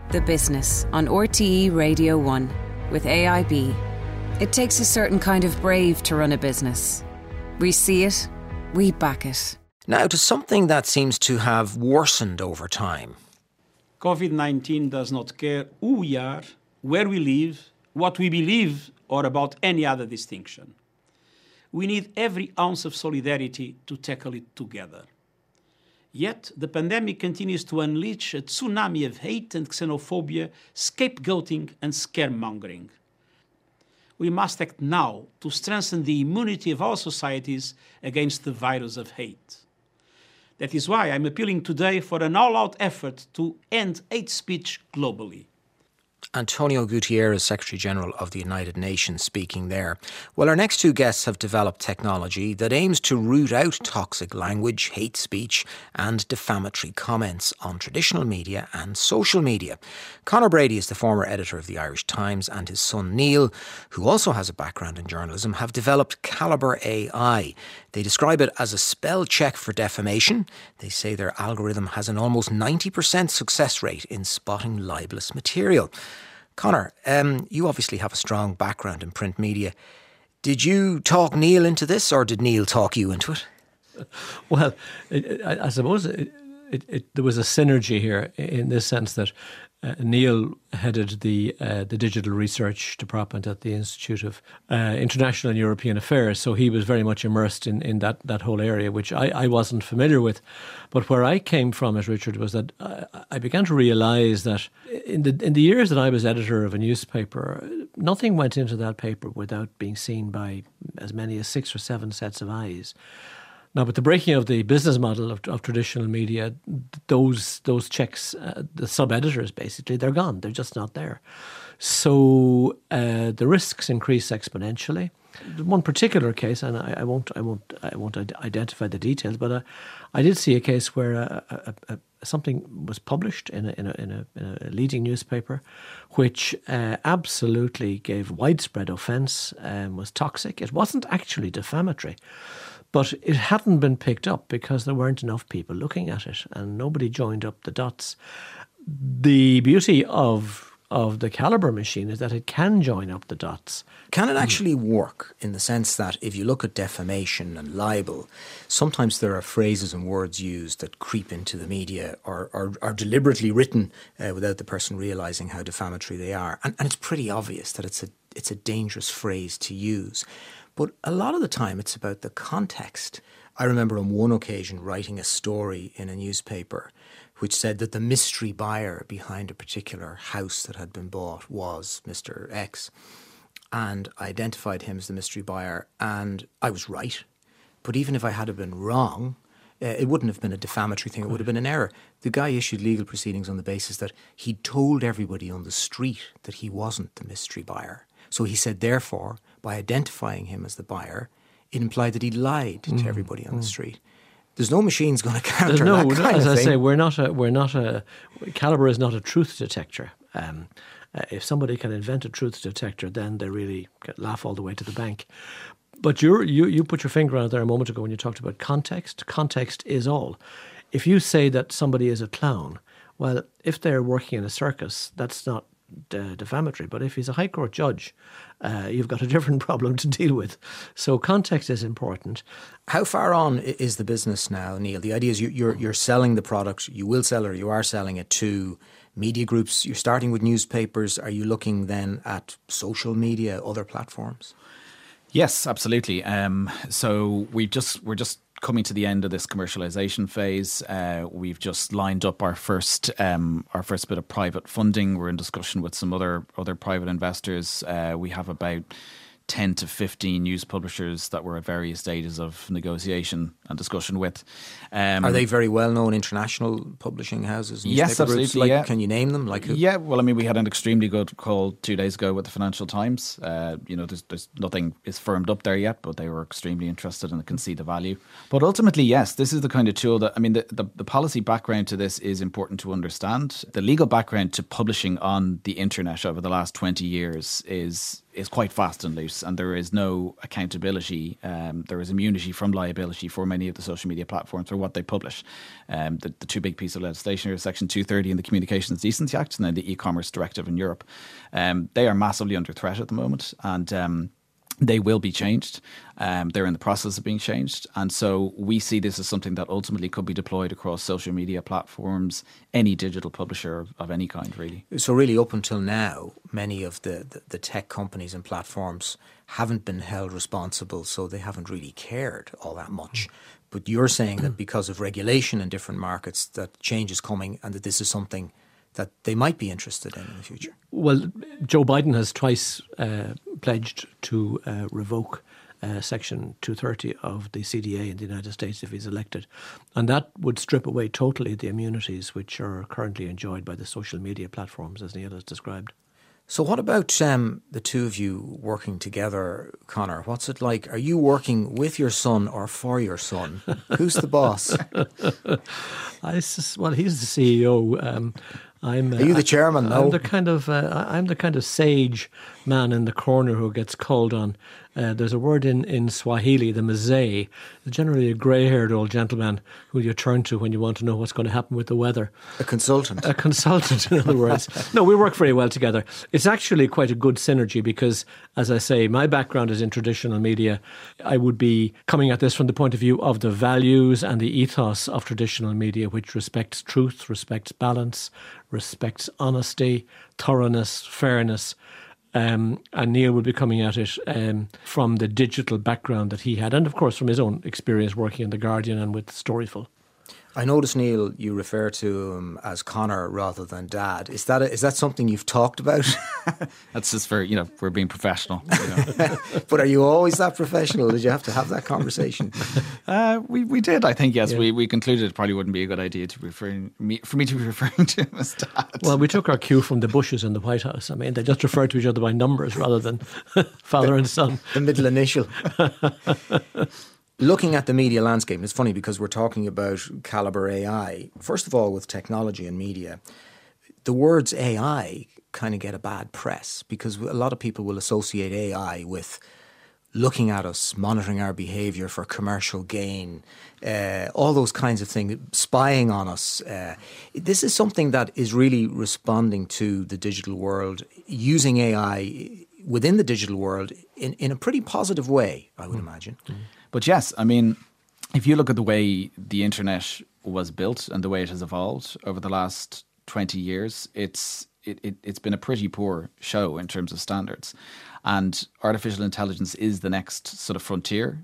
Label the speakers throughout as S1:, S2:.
S1: The Business on RTE Radio 1 with AIB. It takes a certain kind of brave to run a business. We see it, we back it.
S2: Now to something that seems to have worsened over time.
S3: COVID-19 does not care who we are, where we live, what we believe, or about any other distinction. We need every ounce of solidarity to tackle it together. Yet, the pandemic continues to unleash a tsunami of hate and xenophobia, scapegoating and scaremongering. We must act now to strengthen the immunity of our societies against the virus of hate. That is why I'm appealing today for an all-out effort to end hate speech globally.
S2: Antonio Guterres, Secretary-General of the United Nations, speaking there. Well, our next two guests have developed technology that aims to root out toxic language, hate speech and defamatory comments on traditional media and social media. Conor Brady is the former editor of the Irish Times, and his son Neil, who also has a background in journalism, have developed Calibre AI. They describe it as a spell check for defamation. They say their algorithm has an almost 90% success rate in spotting libelous material. Conor, you obviously have a strong background in print media. Did you talk Neil into this, or did Neil talk you into it?
S4: Well, I suppose there was a synergy here in this sense that Neil headed the digital research department at the Institute of International and European Affairs, so he was very much immersed in that whole area, which I wasn't familiar with. But where I came from it, Richard, was that I began to realise that in the years that I was editor of a newspaper, nothing went into that paper without being seen by as many as 6 or 7 sets of eyes. Now, with the breaking of the business model of traditional media, those checks, the sub-editors basically, they're gone. They're just not there. So the risks increase exponentially. One particular case, and I won't identify the details, but I did see a case where something was published in a leading newspaper, which absolutely gave widespread offence, was toxic. It wasn't actually defamatory. But it hadn't been picked up because there weren't enough people looking at it and nobody joined up the dots. The beauty of the Calibre machine is that it can join up the dots.
S2: Can it actually work in the sense that if you look at defamation and libel, sometimes there are phrases and words used that creep into the media or are deliberately written without the person realising how defamatory they are. And it's pretty obvious that it's a dangerous phrase to use. But a lot of the time it's about the context. I remember on one occasion writing a story in a newspaper which said that the mystery buyer behind a particular house that had been bought was Mr. X. And I identified him as the mystery buyer, and I was right. But even if I had been wrong, it wouldn't have been a defamatory thing, it would have been an error. The guy issued legal proceedings on the basis that he'd told everybody on the street that he wasn't the mystery buyer. So he said, therefore, by identifying him as the buyer, it implied that he lied to everybody on the street. There's no machine's going to counter that kind of thing.
S4: As I say, we're not a Calibre is not a truth detector. If somebody can invent a truth detector, then they really laugh all the way to the bank. But you put your finger on it there a moment ago when you talked about context. Context is all. If you say that somebody is a clown, well, if they're working in a circus, that's not defamatory. But if he's a High Court judge, you've got a different problem to deal with. So context is important.
S2: How far on is the business now, Neil? The idea is you're selling the product, you will sell it, or you are selling it to media groups. You're starting with newspapers. Are you looking then at social media, other platforms?
S5: Yes, absolutely. So we're just coming to the end of this commercialisation phase. We've just lined up our first bit of private funding. We're in discussion with some other private investors. We have about 10 to 15 news publishers that we're at various stages of negotiation and discussion with.
S2: Are they very well-known international publishing houses?
S5: Yes, absolutely.
S2: Groups? Can you name them? Like who?
S5: Yeah, well, I mean, we had an extremely good call 2 days ago with the Financial Times. There's nothing is firmed up there yet, but they were extremely interested and can see the value. But ultimately, yes, this is the kind of tool that, I mean, the policy background to this is important to understand. The legal background to publishing on the internet over the last 20 years is is quite fast and loose, and there is no accountability. There is immunity from liability for many of the social media platforms for what they publish. The two big pieces of legislation are Section 230 in the Communications Decency Act and then the e-commerce directive in Europe. They are massively under threat at the moment, and they will be changed. They're in the process of being changed. And so we see this as something that ultimately could be deployed across social media platforms, any digital publisher of any kind, really.
S2: So really, up until now, many of the tech companies and platforms haven't been held responsible, so they haven't really cared all that much. But you're saying that because of regulation in different markets, that change is coming and that this is something that they might be interested in the future.
S4: Well, Joe Biden has twice pledged to revoke Section 230 of the CDA in the United States if he's elected. And that would strip away totally the immunities which are currently enjoyed by the social media platforms, as Neil has described.
S2: So what about the two of you working together, Conor? What's it like? Are you working with your son or for your son? Who's the boss?
S4: Well, he's the CEO. Are
S2: you the chairman? No.
S4: I'm the kind of sage man in the corner who gets called on. There's a word in Swahili, the mzee, generally a grey-haired old gentleman who you turn to when you want to know what's going to happen with the weather.
S2: A consultant.
S4: A consultant, in other words. No, we work very well together. It's actually quite a good synergy because, as I say, my background is in traditional media. I would be coming at this from the point of view of the values and the ethos of traditional media, which respects truth, respects balance, respects honesty, thoroughness, fairness. And Neil will be coming at it from the digital background that he had, and of course from his own experience working in The Guardian and with Storyful.
S2: I notice, Neil, you refer to him as Conor rather than Dad. Is that something you've talked about?
S5: That's just for, we're being professional.
S2: But are you always that professional? Did you have to have that conversation?
S5: We did, I think, yes.
S4: Yeah.
S5: We concluded it probably wouldn't be a good idea for me to be referring to him as Dad.
S4: Well, we took our cue from the Bushes in the White House. I mean, they just referred to each other by numbers rather than father and son.
S2: The middle initial. Looking at the media landscape, and it's funny because we're talking about Calibre AI. First of all, with technology and media, the words AI kind of get a bad press because a lot of people will associate AI with looking at us, monitoring our behaviour for commercial gain, all those kinds of things, spying on us. This is something that is really responding to the digital world, using AI within the digital world in a pretty positive way, I would imagine. Mm.
S5: But yes, I mean, if you look at the way the internet was built and the way it has evolved over the last 20 years, it's been a pretty poor show in terms of standards. And artificial intelligence is the next sort of frontier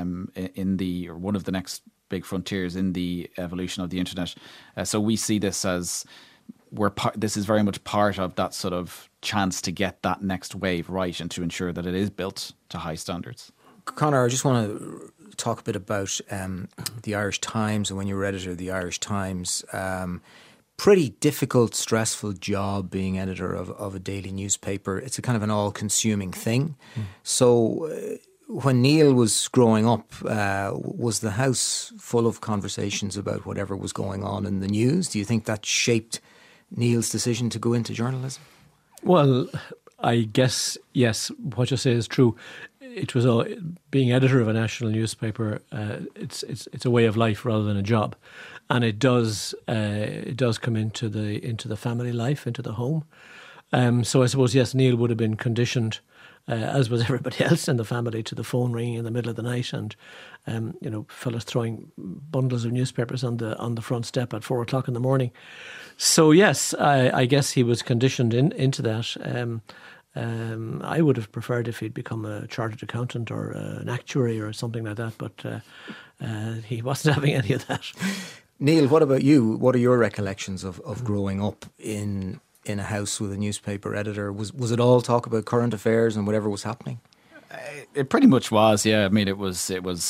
S5: or one of the next big frontiers in the evolution of the internet. So we see this as this is very much part of that sort of chance to get that next wave right and to ensure that it is built to high standards.
S2: Conor, I just want to talk a bit about the Irish Times and when you were editor of the Irish Times. Pretty difficult, stressful job being editor of a daily newspaper. It's a kind of an all-consuming thing. Mm. So when Neil was growing up, was the house full of conversations about whatever was going on in the news? Do you think that shaped Neil's decision to go into journalism?
S4: Well, I guess, yes, what you say is true. It was being editor of a national newspaper. It's a way of life rather than a job, and it does come into the family life, into the home. So I suppose yes, Neil would have been conditioned, as was everybody else in the family, to the phone ringing in the middle of the night, and fellas throwing bundles of newspapers on the front step at 4 o'clock in the morning. So yes, I guess he was conditioned into that. I would have preferred if he'd become a chartered accountant or an actuary or something like that, but he wasn't having any of that.
S2: Neil, what about you? What are your recollections of growing up in a house with a newspaper editor? Was it all talk about current affairs and whatever was happening?
S5: It pretty much was, yeah. I mean, it was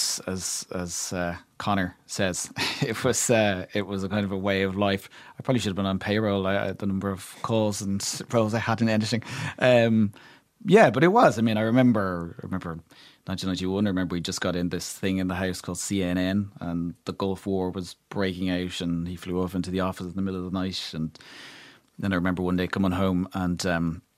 S5: as Conor says, it was a kind of a way of life. I probably should have been on payroll. The number of calls and roles I had in editing. Yeah, but it was. I mean, I remember 1991. I remember we just got in this thing in the house called CNN, and the Gulf War was breaking out, and he flew off into the office in the middle of the night. And then I remember one day coming home and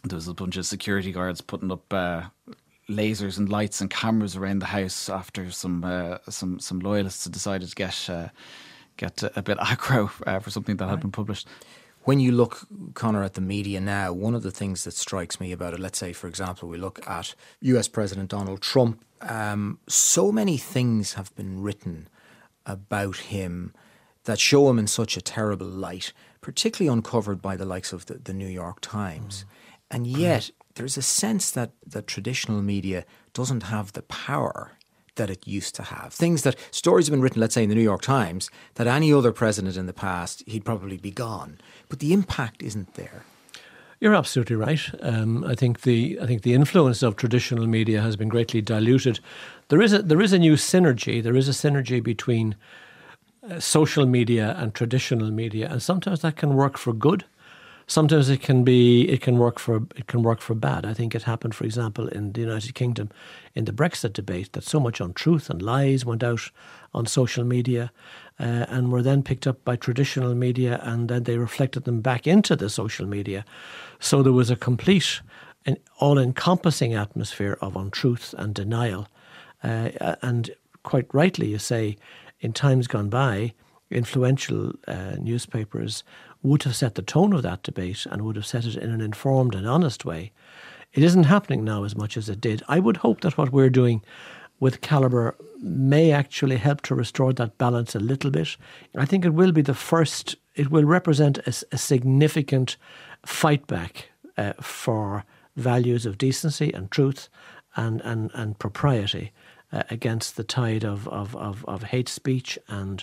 S5: there was a bunch of security guards putting up lasers and lights and cameras around the house after some loyalists had decided to get a bit aggro for something that had been published.
S2: When you look, Conor, at the media now, one of the things that strikes me about it, let's say, for example, we look at US President Donald Trump, so many things have been written about him that show him in such a terrible light, particularly uncovered by the likes of the New York Times. And yet there's a sense that traditional media doesn't have the power that it used to have. Stories have been written, let's say in the New York Times, that any other president in the past, he'd probably be gone. But the impact isn't there.
S4: You're absolutely right. I think the influence of traditional media has been greatly diluted. There is a new synergy. There is a synergy between social media and traditional media, and sometimes that can work for good. Sometimes it can work for bad. I think it happened, for example, in the United Kingdom in the Brexit debate, that so much untruth and lies went out on social media and were then picked up by traditional media, and then they reflected them back into the social media. So there was a complete and all-encompassing atmosphere of untruth and denial. And quite rightly, you say, in times gone by, influential newspapers would have set the tone of that debate and would have set it in an informed and honest way. It isn't happening now as much as it did. I would hope that what we're doing with Calibre may actually help to restore that balance a little bit. I think it will be it will represent a significant fight back for values of decency and truth and propriety against the tide of hate speech and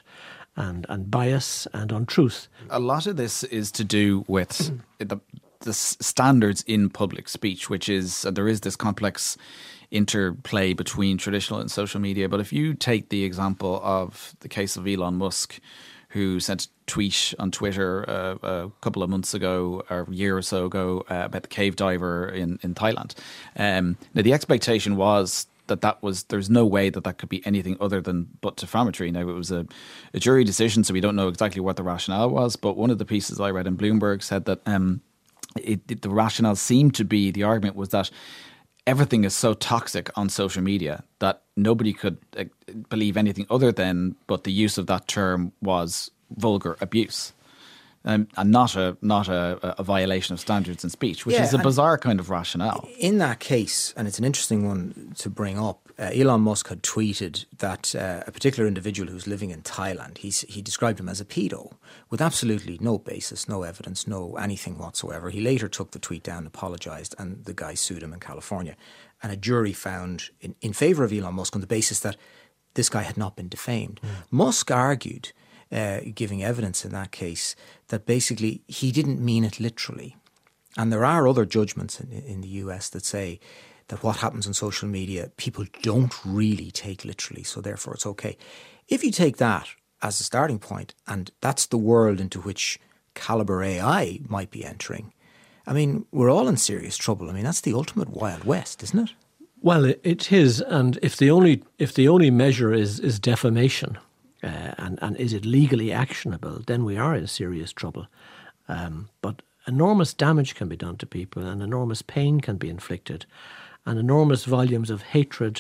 S4: bias and untruth.
S5: A lot of this is to do with the standards in public speech, which is there is this complex interplay between traditional and social media. But if you take the example of the case of Elon Musk, who sent a tweet on Twitter a couple of months ago or a year or so ago about the cave diver in Thailand. Now the expectation was there's no way that could be anything other than but defamatory. Now, it was a jury decision, so we don't know exactly what the rationale was, but one of the pieces I read in Bloomberg said that the rationale seemed to be, the argument was that everything is so toxic on social media that nobody could believe anything other than, but the use of that term was vulgar abuse. And not a violation of standards in speech, which is a bizarre kind of rationale.
S2: In that case, and it's an interesting one to bring up, Elon Musk had tweeted that a particular individual who's living in Thailand, he described him as a pedo with absolutely no basis, no evidence, no anything whatsoever. He later took the tweet down, apologised, and the guy sued him in California. And a jury found in favour of Elon Musk on the basis that this guy had not been defamed. Musk argued, giving evidence in that case, that basically he didn't mean it literally. And there are other judgments in the US that say that what happens on social media, people don't really take literally, so therefore it's okay. If you take that as a starting point, and that's the world into which Calibre AI might be entering, I mean, we're all in serious trouble. I mean, that's the ultimate Wild West, isn't it?
S4: Well, it is, and if the only measure is defamation, and is it legally actionable, then we are in serious trouble. But enormous damage can be done to people, and enormous pain can be inflicted, and enormous volumes of hatred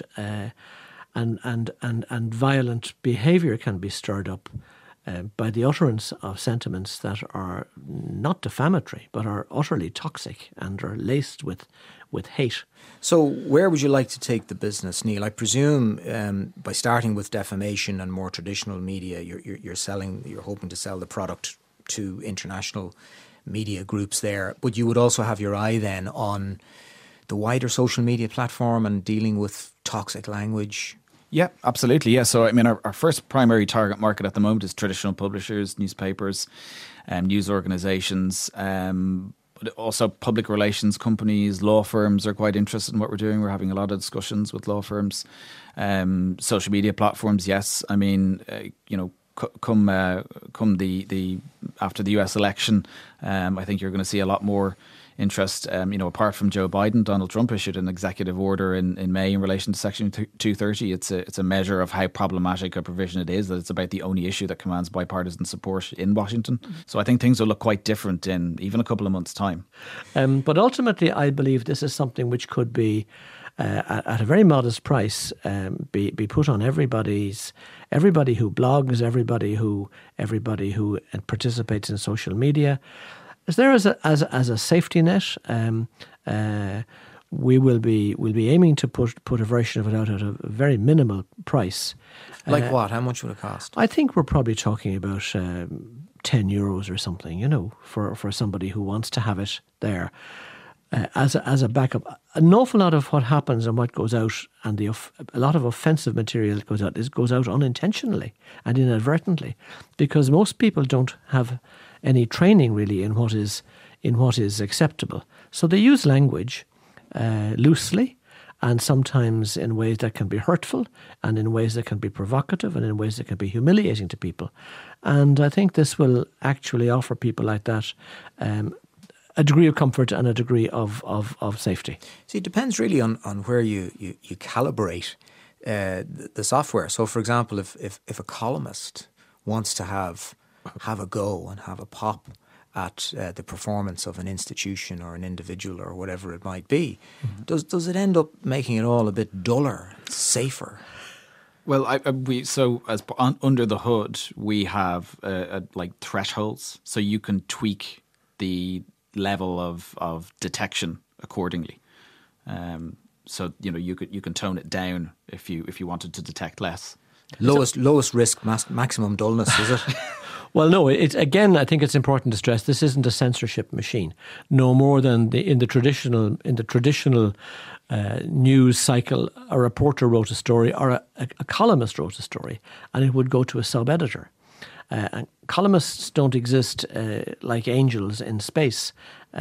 S4: and violent behaviour can be stirred up by the utterance of sentiments that are not defamatory, but are utterly toxic and are laced with hate.
S2: So where would you like to take the business, Neil? I presume by starting with defamation and more traditional media, you're hoping to sell the product to international media groups there, but you would also have your eye then on the wider social media platform and dealing with toxic language.
S5: Yeah, absolutely. Yeah. So, I mean, our first primary target market at the moment is traditional publishers, newspapers, news organisations, but also public relations companies, law firms are quite interested in what we're doing. We're having a lot of discussions with law firms. Social media platforms, yes. I mean, come the after the US election, I think you're going to see a lot more interest. Apart from Joe Biden, Donald Trump issued an executive order in May in relation to Section 230. It's a measure of how problematic a provision it is, that it's about the only issue that commands bipartisan support in Washington. So I think things will look quite different in even a couple of months' time.
S4: But ultimately, I believe this is something which could be at a very modest price, be put on everybody who blogs, everybody who participates in social media. Is there as a safety net? We will be aiming to put a version of it out at a very minimal price.
S2: Like what? How much would it cost?
S4: I think we're probably talking about €10 or something, for somebody who wants to have it there. As a backup. An awful lot of what happens and what goes out, and a lot of offensive material that goes out unintentionally and inadvertently, because most people don't have any training really in what is acceptable. So they use language loosely, and sometimes in ways that can be hurtful, and in ways that can be provocative, and in ways that can be humiliating to people. And I think this will actually offer people like that a degree of comfort and a degree of safety.
S2: See, it depends really on where you calibrate the software. So, for example, if a columnist wants to have a go and have a pop at the performance of an institution or an individual or whatever it might be, does it end up making it all a bit duller, safer?
S5: Well, under the hood, we have like thresholds, so you can tweak the level of detection accordingly. So you can tone it down if you wanted to detect less.
S2: Lowest risk, maximum dullness, is it?
S4: Well, no. I think it's important to stress this isn't a censorship machine. No more than in the traditional news cycle, a reporter wrote a story or a columnist wrote a story, and it would go to a sub-editor. And columnists don't exist like angels in space.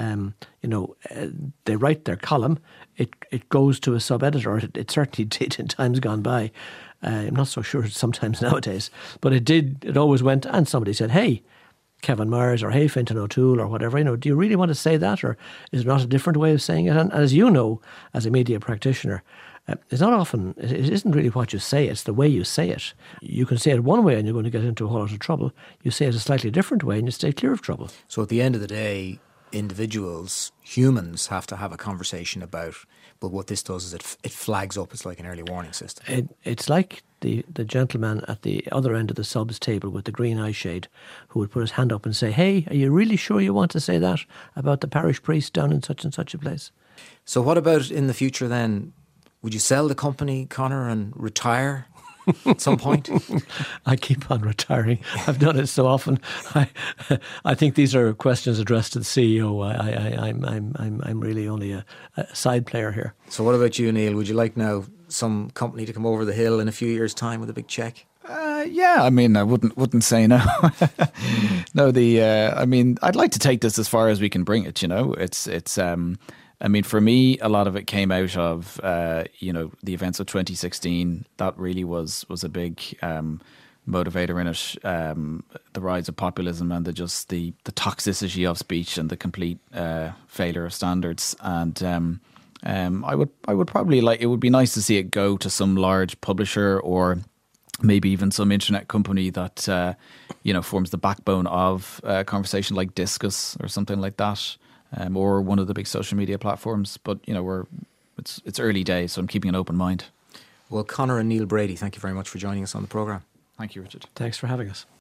S4: They write their column. It goes to a sub-editor. It certainly did in times gone by. I'm not so sure sometimes nowadays. But it did. It always went, and somebody said, hey, Kevin Myers, or hey, Fintan O'Toole, or whatever, do you really want to say that? Or is there not a different way of saying it? And as you know, as a media practitioner, it's not often, it isn't really what you say, it's the way you say it. You can say it one way and you're going to get into a whole lot of trouble. You say it a slightly different way and you stay clear of trouble.
S2: So at the end of the day, individuals, humans, have to have a conversation about, but what this does is it flags up. It's like an early warning system.
S4: It's like the gentleman at the other end of the subs table with the green eye shade who would put his hand up and say, hey, are you really sure you want to say that about the parish priest down in such and such a place?
S2: So what about in the future then? Would you sell the company, Conor, and retire at some point?
S4: I keep on retiring. I've done it so often. I think these are questions addressed to the CEO. I'm really only a side player here.
S2: So what about you, Neil? Would you like now some company to come over the hill in a few years' time with a big check?
S5: Yeah, I mean, I wouldn't say no. No, I'd like to take this as far as we can bring it. It's. I mean, for me, a lot of it came out of, the events of 2016. That really was a big motivator in it. The rise of populism and the toxicity of speech and the complete failure of standards. And I would probably it would be nice to see it go to some large publisher or maybe even some internet company that, forms the backbone of a conversation like Discuss or something like that. Or one of the big social media platforms. But, it's early days, so I'm keeping an open mind.
S2: Well, Conor and Neil Brady, thank you very much for joining us on the programme.
S5: Thank you, Richard.
S4: Thanks for having us.